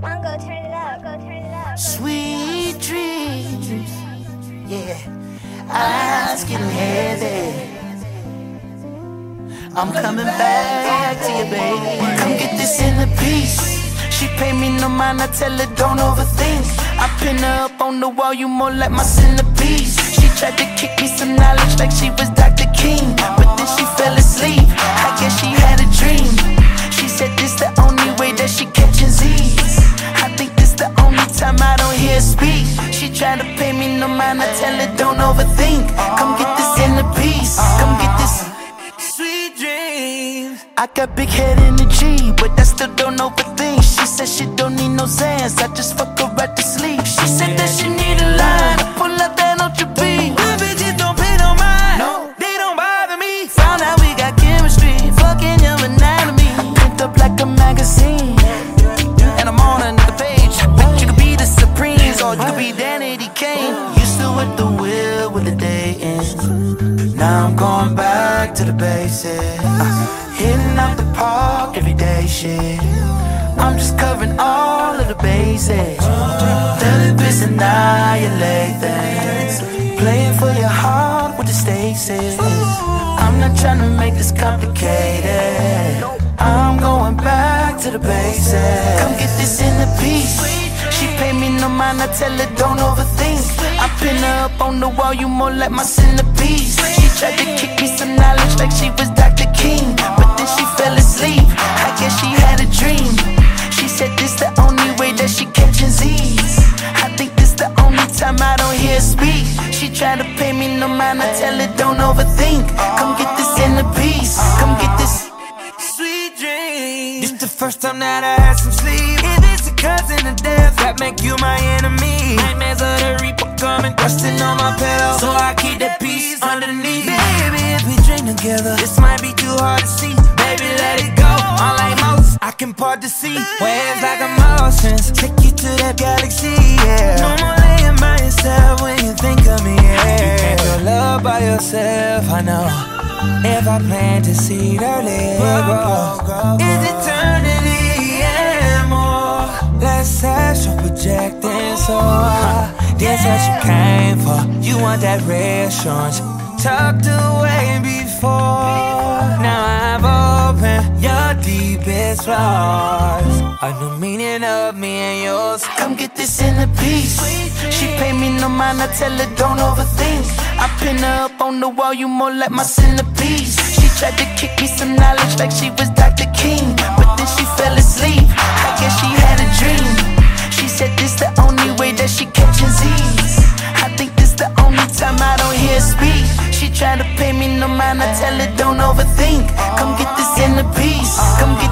Sweet dreams, yeah, eyes getting heavy. I'm coming back to you, baby. Come get this inner peace. She pay me no mind, I tell her don't overthink. I pin her up on the wall, you more like my centerpiece. She tried to kick me some knowledge like she was Dr. King, but then she fell asleep, I guess she had a dream. She said this the only way that she catching Z's. I think this the only time I don't hear her speak. She tried to pay me no mind, I tell her don't overthink. Come get this inner peace, come get this sweet dreams. I got big head energy, but I still don't overthink. She said she don't need no Xans, I just fuck her right to sleep. She said that she need a line, I pull up that on your beat. My bitches don't pay no mind, no, they don't bother me. Found out we got chemistry, fucking your anatomy. Picked up like a magazine, and I'm on another page. But you could be the Supremes, or you could be Danny D. Kane. Used to with the wheel when the day ends. Now I'm going back to the basics, hitting out the park every day, shit. I'm just covering all of the bases. Therapists annihilate things, playing for your heart with the stakes is. I'm not trying to make this complicated, I'm going back to the basics. Come get this inner peace. She pay me no mind, I tell her don't overthink. I pin her up on the wall, you more like my centerpiece. She tried to kick me some knowledge like she was Dr. King, but then she fell asleep, I guess she had a dream. She said this the only way that she catching Z's. I think this the only time I don't hear her speak. She tried to pay me no mind, I tell her don't overthink. Come get this inner peace, come get this sweet dream. This the first time that I had some sleep. Is this a cousin of death that make you my enemy? Nightmares of the reaper coming, resting on my pillow, so I keep that peace underneath. Baby, if we drink together, this might be too hard to see. Baby, let it go, unlike most, I can part the sea. Waves like emotions, take you to that galaxy, yeah. No more laying by yourself when you think of me, yeah. You can't feel love by yourself, I know. If I plant to see the leg grow, is eternity and more. Let's astral projecting, so that's what you came for. You want that reassurance, tucked away before. Now I've opened your deepest flaws, a new meaning of me and yours. Come get this inner peace. She pay me no mind, I tell her don't overthink. I pin her up on the wall, you more like my centerpiece. She tried to kick me some knowledge like she was Dr. King, but then she fell asleep, I guess she had a dream. She said this the only way that she catching Z's. I think this the only time I don't hear her speak. She tried to pay me no mind, I tell her don't overthink. Come get this inner peace, come get